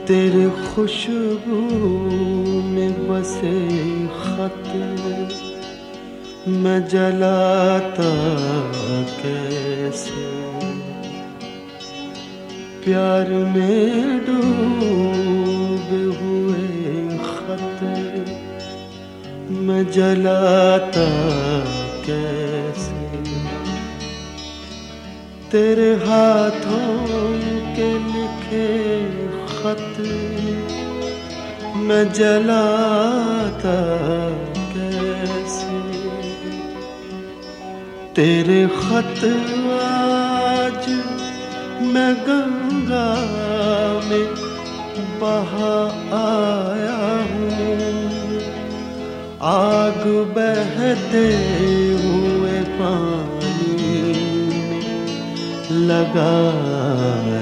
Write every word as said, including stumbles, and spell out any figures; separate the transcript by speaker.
Speaker 1: तेरे खुशबू में बसे खत मैं जलाता कैसे, प्यार में डूबे हुए खत मैं जलाता कैसे। तेरे हाथों के लिखे खत मैं जलाता कैसे। तेरे खत आज मैं गंगा में बहा आया हूँ, आग बहते हुए पानी में लगा